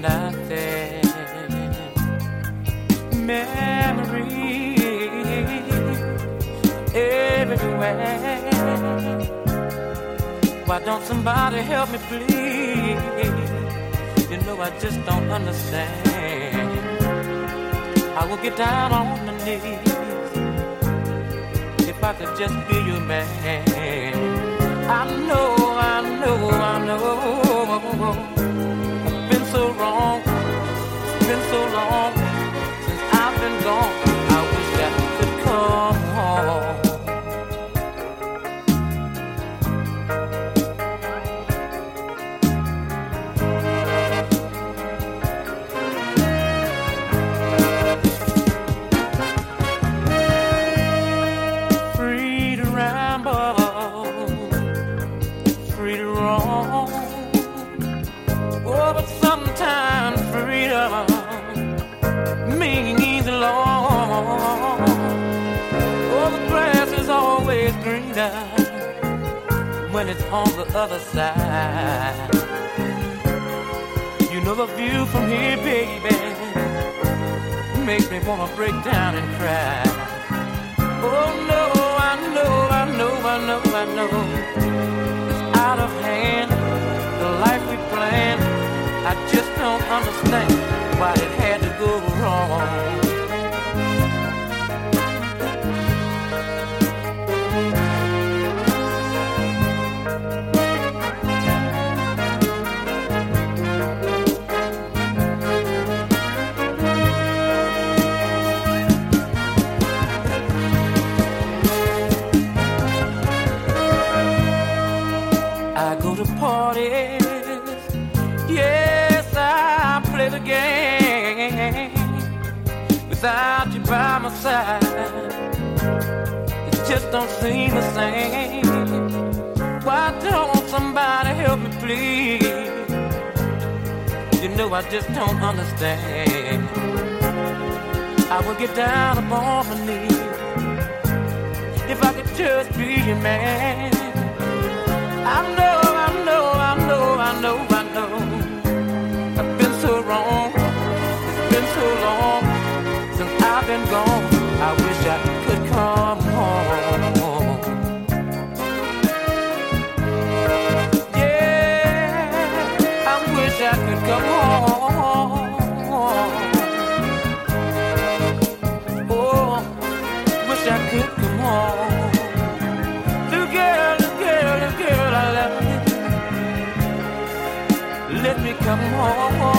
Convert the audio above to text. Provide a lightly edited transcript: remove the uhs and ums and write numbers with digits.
and I said, memories everywhere. Why don't somebody help me, please? You know I just don't understand. I will get down on my knees if I could just be your man. I know, I've been so wrong, it's been so long since I've been gone. I wish that I could come home. When it's on the other side, you know the view from here, baby, makes me wanna break down and cry. Oh no, I know, it's out of hand. The life we planned, I just don't understand why it had to go wrong. Parties, yes, I play the game. Without you by my side, it just don't seem the same. Why don't somebody help me, please? You know I just don't understand. I would get down upon my knees if I could just be your man. I know, I've been so wrong, it's been so long since I've been gone. I wish I could come home. Yeah, I wish I could come home. Oh, wish I could come home. Little girl, I love you. Let me come home.